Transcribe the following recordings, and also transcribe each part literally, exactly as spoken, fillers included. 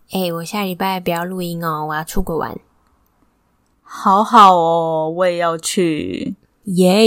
欸，我下礼拜不要录音哦，我要出国玩。 好好哦，我也要去。 耶！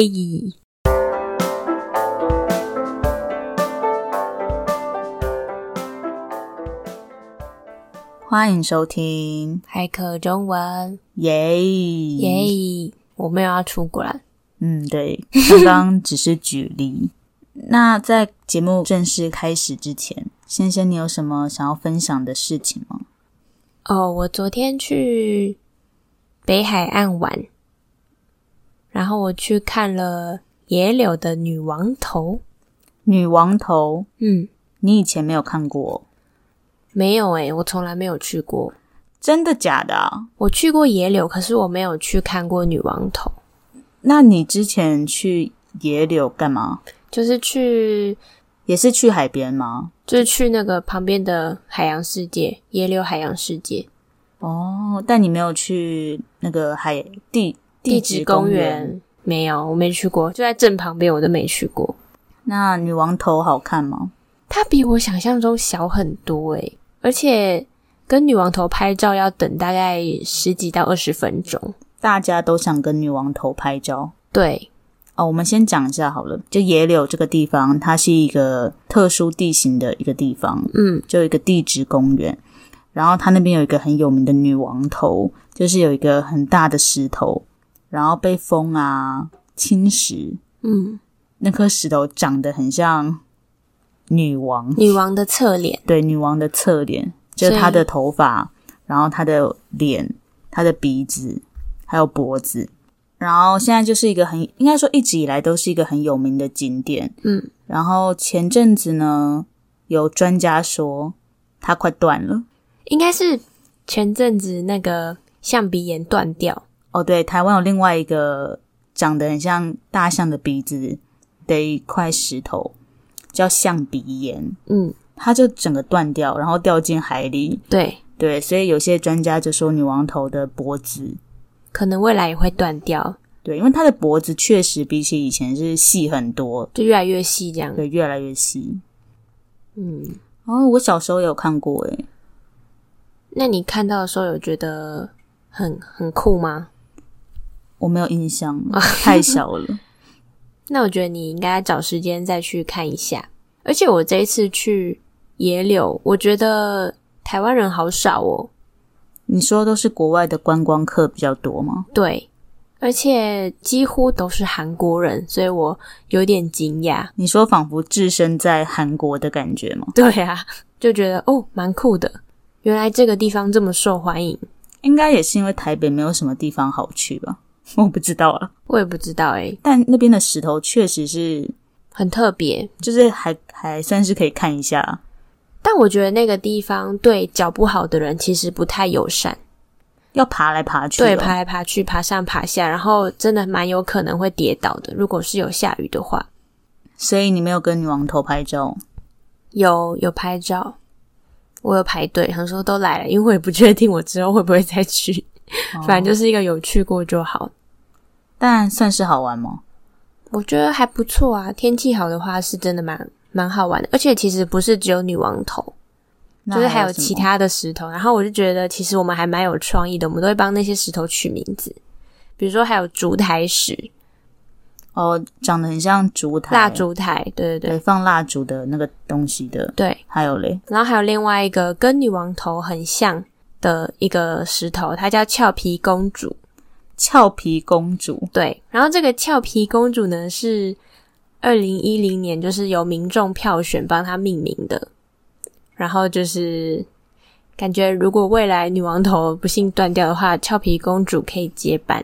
欢迎收听海可中文。 耶耶！我没有要出国啦。 嗯，对，刚刚只是举例。那在节目正式开始之前，先生你有什么想要分享的事情吗？ 哦，我昨天去北海岸玩，然后我去看了野柳的女王头。 女王头？ 嗯， 你以前没有看过？ 没有诶，我从来没有去过。 真的假的啊？ 我去过野柳，可是我没有去看过女王头。 那你之前去野柳干嘛？ 就是去， 也是去海边吗？ 就是去那个旁边的海洋世界，野柳海洋世界。 哦，但你没有去那个海地地质公园？没有，我没去过，就在正旁边，我都没去过。 那女王头好看吗？ 它比我想象中小很多诶，而且跟女王头拍照要等大概十几到二十分钟。 大家都想跟女王头拍照。 对。 哦，我们先讲一下好了。就野柳这个地方，它是一个特殊地形的一个地方， 嗯， 就有一个地质公园。然后它那边有一个很有名的女王头，就是有一个很大的石头，然后被风啊侵蚀， 嗯， 那颗石头长得很像女王， 女王的侧脸， 对，女王的侧脸，就是她的头发，然后她的脸，她的鼻子，还有脖子。然后现在就是一个很，应该说一直以来都是一个很有名的景点。 嗯， 然后前阵子呢，有专家说它快断了， 应该是前阵子那个象鼻岩断掉。 哦，对，台湾有另外一个长得很像大象的鼻子的一块石头，叫象鼻岩。 嗯， 它就整个断掉，然后掉进海里。 对对，所以有些专家就说女王头的脖子可能未来也会断掉。 对，因为它的脖子确实比起以前是细很多， 就越来越细这样。 对，越来越细。 嗯， 哦，我小时候有看过诶。 那你看到的时候有觉得很很酷吗？ 我没有印象了，太小了。 那我觉得你应该找时间再去看一下。而且我这一次去野柳，我觉得台湾人好少哦。 你说都是国外的观光客比较多吗？ 对，而且几乎都是韩国人，所以我有点惊讶。 你说仿佛置身在韩国的感觉吗？ 对啊，就觉得哦，蛮酷的。原来这个地方这么受欢迎。 应该也是因为台北没有什么地方好去吧？我不知道啊， 我也不知道诶， 但那边的石头确实是很特别， 就是还还算是可以看一下。 但我觉得那个地方对脚不好的人其实不太友善， 要爬来爬去、哦。 对，爬来爬去，爬上爬下，然后真的蛮有可能会跌倒的，如果是有下雨的话。 所以你没有跟女王头拍照？ 有有拍照，我有排队，想说都来了，因为我也不确定我之后会不会再去，哦、反正就是一个有去过就好。 但算是好玩吗？ 我觉得还不错啊，天气好的话是真的蛮蛮好玩的，而且其实不是只有女王头，就是还有其他的石头。然后我就觉得其实我们还蛮有创意的，我们都会帮那些石头取名字，比如说还有烛台石。 哦，长得很像烛台， 蜡烛台，对对对， 对，放蜡烛的那个东西的。 对， 还有嘞， 然后还有另外一个跟女王头很像的一个石头，它叫俏皮公主。 俏皮公主， 对，然后这个俏皮公主呢是二零一零年就是由民众票选帮她命名的，然后就是感觉如果未来女王头不幸断掉的话，俏皮公主可以接班。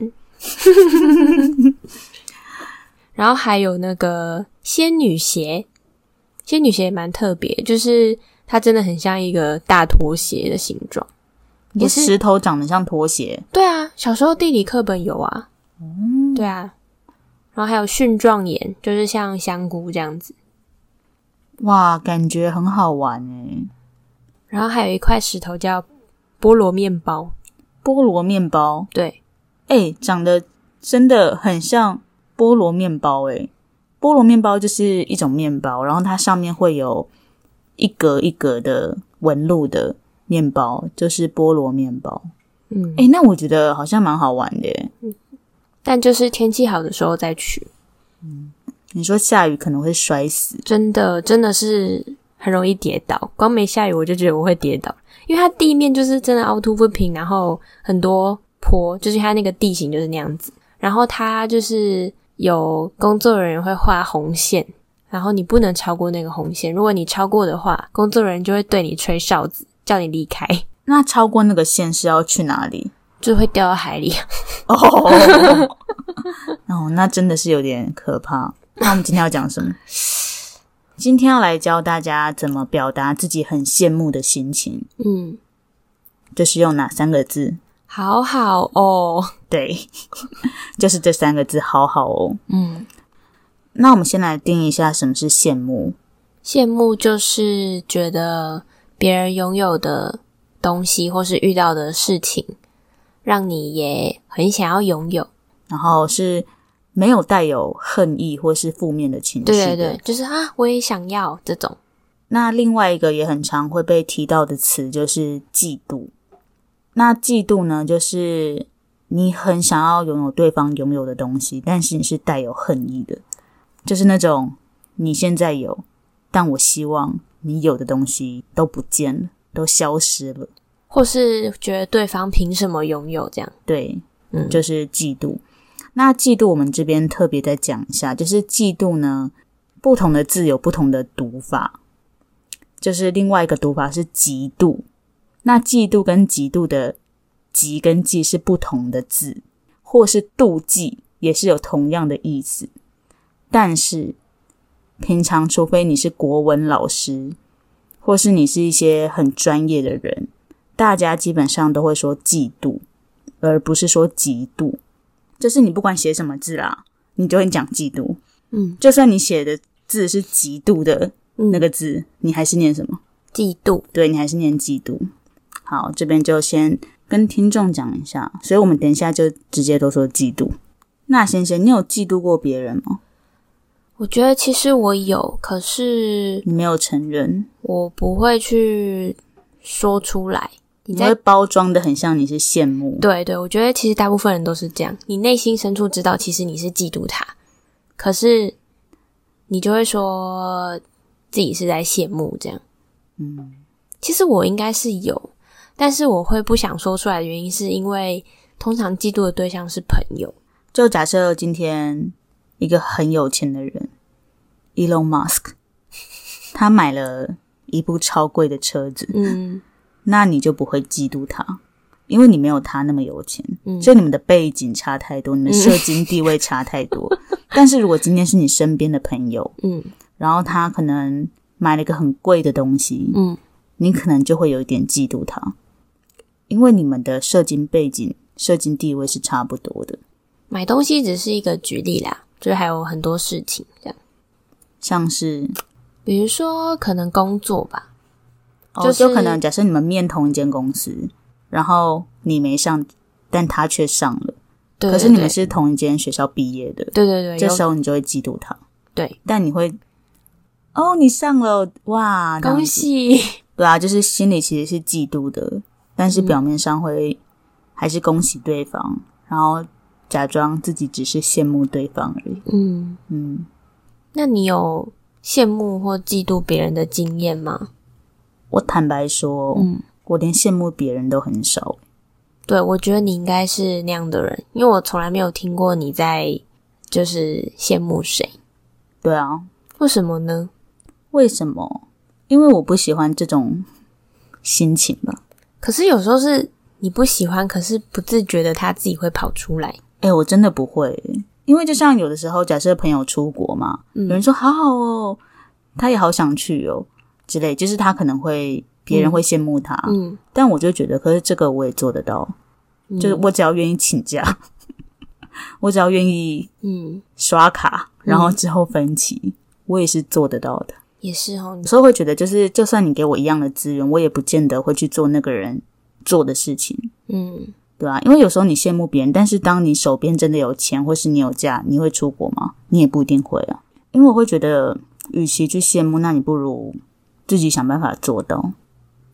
然后还有那个仙女鞋，仙女鞋也蛮特别，就是它真的很像一个大拖鞋的形状。 也是石头长得像拖鞋。 对啊，小时候地理课本有啊。 嗯， 对啊。然后还有蕈状岩，就是像香菇这样子。 哇，感觉很好玩诶。 然后还有一块石头叫菠萝面包。 菠萝面包？ 对。 诶，长得真的很像菠萝面包诶。菠萝面包就是一种面包，然后它上面会有一格一格的纹路的面包，就是菠萝面包。 嗯， 诶，那我觉得好像蛮好玩的耶。 嗯，但就是天气好的时候再去。 嗯，你说下雨可能会摔死， 真的真的是很容易跌倒，光没下雨我就觉得我会跌倒，因为它地面就是真的凹凸不平，然后很多坡，就是它那个地形就是那样子，然后它就是有工作人员会画红线，然后你不能超过那个红线，如果你超过的话，工作人员就会对你吹哨子叫你离开。 那超过那个线是要去哪里？ 就会掉到海里。 哦哦，那真的是有点可怕。那我们今天要讲什么？今天要来教大家怎么表达自己很羡慕的心情。 嗯， 就是用哪三个字？ 好好哦。 对，就是这三个字，好好哦。 嗯， 那我们先来定义一下什么是羡慕。 羡慕就是觉得别人拥有的东西或是遇到的事情让你也很想要拥有， 然后是没有带有恨意或是负面的情绪的。 对对对，就是啊我也想要这种。 那另外一个也很常会被提到的词就是嫉妒。那嫉妒呢，就是你很想要拥有对方拥有的东西，但是你是带有恨意的，就是那种你现在有，但我希望你有的东西都不见了，都消失了， 或是觉得对方凭什么拥有这样。 对， 嗯， 就是嫉妒。那嫉妒我们这边特别再讲一下，就是嫉妒呢，不同的字有不同的读法，就是另外一个读法是嫉妒。那嫉妒跟嫉妒的嫉跟忌是不同的字，或是妒忌也是有同样的意思，但是平常除非你是国文老师，或是你是一些很专业的人，大家基本上都会说嫉妒，而不是说嫉妒。就是你不管写什么字啦，你就会讲嫉妒。 嗯， 就算你写的字是嫉妒的那个字，嗯，你还是念什么？ 嫉妒。对， 你还是念嫉妒。好，这边就先跟听众讲一下，所以我们等一下就直接都说嫉妒。那先生，你有嫉妒过别人吗？ 我觉得其实我有，可是你没有承认， 我不会去说出来。 你会包装的很像你是羡慕。 对对，我觉得其实大部分人都是这样，你内心深处知道其实你是嫉妒他，可是你就会说自己是在羡慕这样。 嗯， 其实我应该是有，但是我会不想说出来的原因是因为通常嫉妒的对象是朋友。 就假设今天一个很有钱的人 Elon Musk 他买了一部超贵的车子， 嗯， 那你就不会嫉妒他，因为你没有他那么有钱，嗯，就你们的背景差太多，你们社经地位差太多，嗯，但是如果今天是你身边的朋友，嗯，然后他可能买了一个很贵的东西，嗯，你可能就会有一点嫉妒他，因为你们的社经背景社经地位是差不多的。 买东西只是一个举例啦，就是还有很多事情这样， 像是比如说可能工作吧， 哦， 就是就可能假设你们面同一间公司，然后你没上，但他却上了， 对对对， 可是你们是同一间学校毕业的， 对对对， 这时候你就会嫉妒他， 对， 但你会哦，你上了，哇， 恭喜， 对啊，就是心里其实是嫉妒的，但是表面上会还是恭喜对方，嗯，然后假装自己只是羡慕对方而已。 嗯嗯， 那你有羡慕或嫉妒别人的经验吗？ 我坦白说，嗯，我连羡慕别人都很少。 对，我觉得你应该是那样的人，因为我从来没有听过你在就是羡慕谁。 对啊， 为什么呢？ 为什么？因为我不喜欢这种心情吧。 可是有时候是你不喜欢，可是不自觉的他自己会跑出来。 诶，我真的不会，因为就像有的时候假设朋友出国嘛，嗯，有人说好好哦，他也好想去哦之类，就是他可能会别人会羡慕他，嗯，但我就觉得可是这个我也做得到，嗯，就是我只要愿意请假我只要愿意嗯刷卡，然后之后分期，嗯，我也是做得到的。 也是哦， 有时候会觉得就是就算你给我一样的资源，我也不见得会去做那个人做的事情，嗯，对啊，因为有时候你羡慕别人，但是当你手边真的有钱或是你有假，你会出国吗？你也不一定会啊。因为我会觉得与其去羡慕，那你不如自己想办法做到。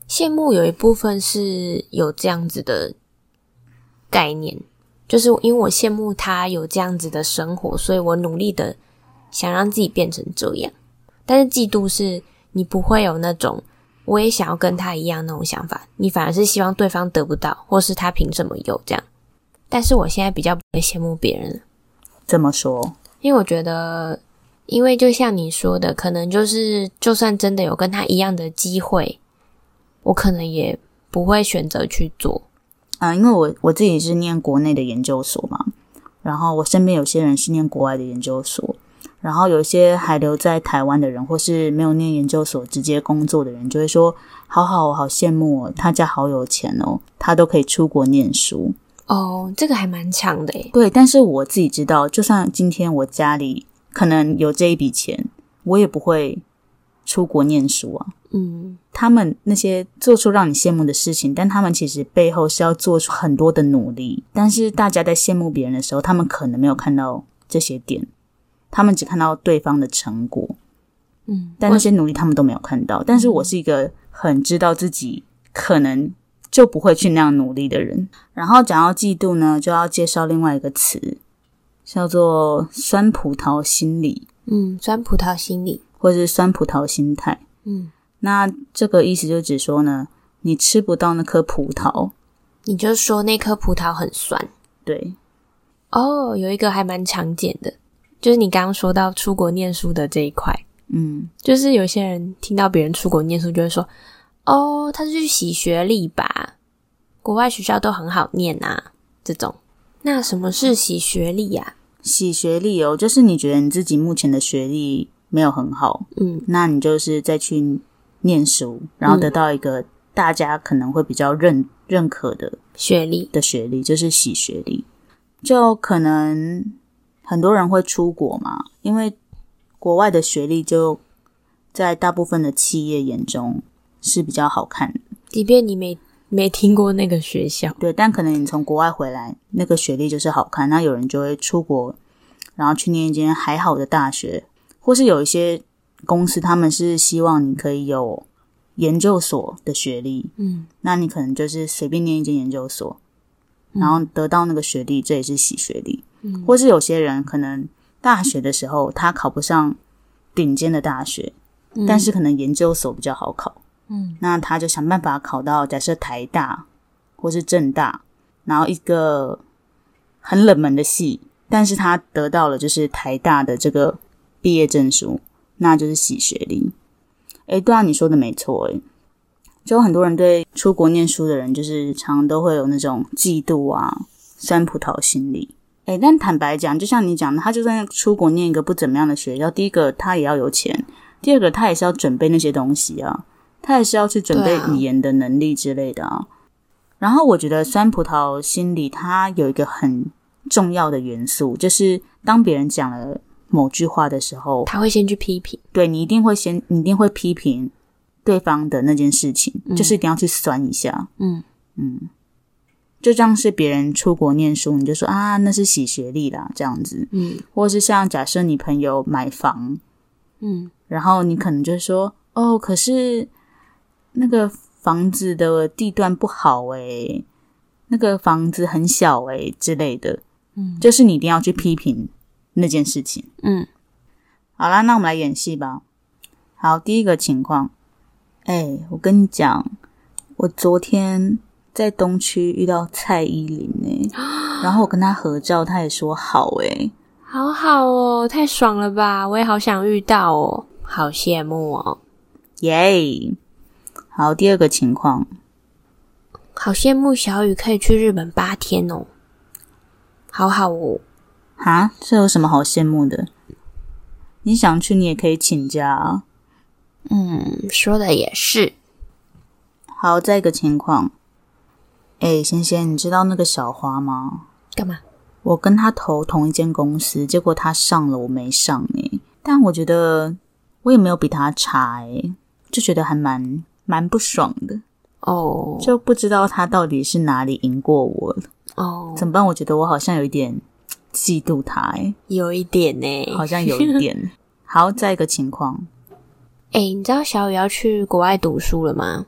羡慕有一部分是有这样子的概念，就是因为我羡慕他有这样子的生活，所以我努力的想让自己变成这样。但是嫉妒是你不会有那种我也想要跟他一样那种想法，你反而是希望对方得不到，或是他凭什么有这样。但是我现在比较不会羡慕别人了。 怎么说？ 因为我觉得，因为就像你说的，可能就是就算真的有跟他一样的机会，我可能也不会选择去做。 嗯，因为我我自己是念国内的研究所嘛，然后我身边有些人是念国外的研究所，然后有一些还留在台湾的人，或是没有念研究所直接工作的人，就会说好好好羡慕哦，他家好有钱哦，他都可以出国念书。 哦，这个还蛮强的耶。 对，但是我自己知道，就算今天我家里可能有这一笔钱，我也不会出国念书啊。 嗯， 他们那些做出让你羡慕的事情，但他们其实背后是要做出很多的努力。但是大家在羡慕别人的时候，他们可能没有看到这些点，他们只看到对方的成果。 嗯， 但那些努力他们都没有看到。但是我是一个很知道自己可能就不会去那样努力的人。然后讲到嫉妒呢，就要介绍另外一个词，叫做酸葡萄心理。 嗯，酸葡萄心理， 或是酸葡萄心态。 嗯， 那这个意思就只说呢，你吃不到那颗葡萄， 你就说那颗葡萄很酸。 对。 哦，有一个还蛮常见的，就是你刚刚说到出国念书的这一块。 嗯， 就是有些人听到别人出国念书就会说，哦，他是去洗学历吧，国外学校都很好念啊，这种。那什么是洗学历啊？ 洗学历哦，就是你觉得你自己目前的学历没有很好， 嗯， 那你就是再去念书，然后得到一个大家可能会比较认认可的学历的学历，就是洗学历。就可能很多人会出国嘛，因为国外的学历就在大部分的企业眼中是比较好看的， 即便你没没听过那个学校， 对，但可能你从国外回来，那个学历就是好看，那有人就会出国，然后去念一间还好的大学，或是有一些公司他们是希望你可以有研究所的学历， 嗯， 那你可能就是随便念一间研究所，然后得到那个学历，这也是洗学历。嗯，或是有些人可能大学的时候他考不上顶尖的大学，嗯，但是可能研究所比较好考，嗯，那他就想办法考到假设台大或是政大，然后一个很冷门的系，但是他得到了就是台大的这个毕业证书，那就是洗学历。诶，对啊，你说的没错诶，就很多人对出国念书的人就是常常都会有那种嫉妒啊酸葡萄心理。诶，但坦白讲，就像你讲的，他就算出国念一个不怎么样的学校，第一个他也要有钱，第二个他也是要准备那些东西啊，他也是要去准备语言的能力之类的啊。然后我觉得酸葡萄心理它有一个很重要的元素，就是当别人讲了某句话的时候， 他会先去批评， 对，你一定会先你一定会批评对方的那件事情，嗯，就是一定要去酸一下。嗯嗯，就像是别人出国念书，你就说啊那是洗学历啦这样子。嗯，或是像假设你朋友买房，嗯，然后你可能就说哦可是那个房子的地段不好诶，那个房子很小诶之类的。嗯，就是你一定要去批评那件事情。嗯，好啦，那我们来演戏吧。好，第一个情况，哎，我跟你讲，我昨天在东区遇到蔡依林欸，然后我跟她合照，她也说好欸， 好好哦，太爽了吧！我也好想遇到哦，好羡慕哦， 耶！好，第二个情况， 好羡慕小雨可以去日本八天哦，好好哦。 哈，这有什么好羡慕的？你想去你也可以请假啊。 嗯，说的也是。 好，再一个情况，诶，仙仙，你知道那个小花吗？ 干嘛？ 我跟他投同一间公司，结果他上了，我没上诶。但我觉得我也没有比他差诶，就觉得还蛮蛮不爽的哦， 就不知道他到底是哪里赢过我了哦。 怎么办？我觉得我好像有一点嫉妒他诶， 有一点呢， 好像有一点。好，再一个情况， 诶，你知道小雨要去国外读书了吗？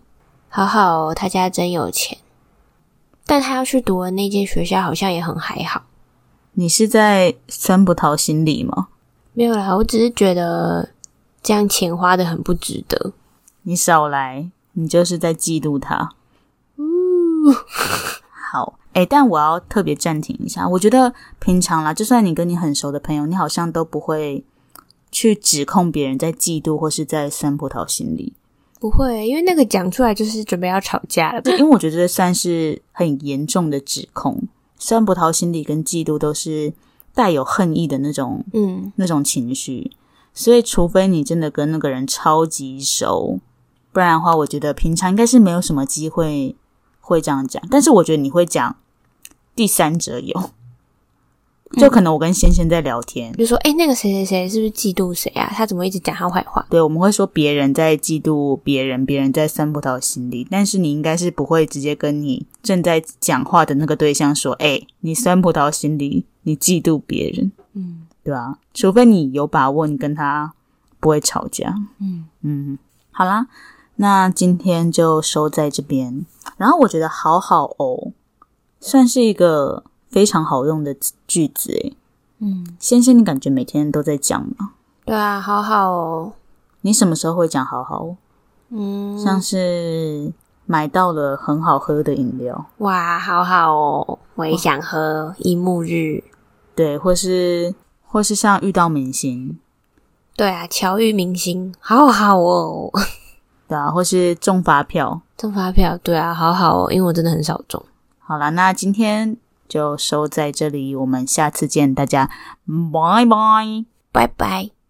好好哦，他家真有钱。但他要去读的那间学校好像也很还好。 你是在酸葡萄心理吗？ 没有啦，我只是觉得这样钱花得很不值得。 你少来，你就是在嫉妒他。 呜好，诶，但我要特别暂停一下，我觉得平常啦，就算你跟你很熟的朋友，你好像都不会去指控别人在嫉妒或是在酸葡萄心理。 不会，因为那个讲出来就是准备要吵架了。 因为我觉得这算是很严重的指控。酸葡萄心理跟嫉妒都是带有恨意的那种嗯，那种情绪，所以除非你真的跟那个人超级熟，不然的话我觉得平常应该是没有什么机会会这样讲。但是我觉得你会讲第三者有，就可能我跟先生在聊天， 比如说诶那个谁谁谁是不是嫉妒谁啊，他怎么一直讲他坏话。 对，我们会说别人在嫉妒别人，别人在酸葡萄心理，但是你应该是不会直接跟你正在讲话的那个对象说诶你酸葡萄心理，你嫉妒别人，嗯，对吧？除非你有把握你跟他不会吵架。嗯嗯，好啦，那今天就收在这边。然后我觉得好好哦算是一个非常好用的句子诶。嗯，先生你感觉每天都在讲吗？ 对啊，好好哦。 你什么时候会讲好好？嗯，像是买到了很好喝的饮料， 哇好好哦，我也想喝一幕日。 对，或是或是像遇到明星， 对啊，巧遇明星好好哦。 对啊，或是中发票， 中发票，对啊，好好哦，因为我真的很少中。 好啦，那今天就收在这里，我们下次见，大家拜拜， 拜拜。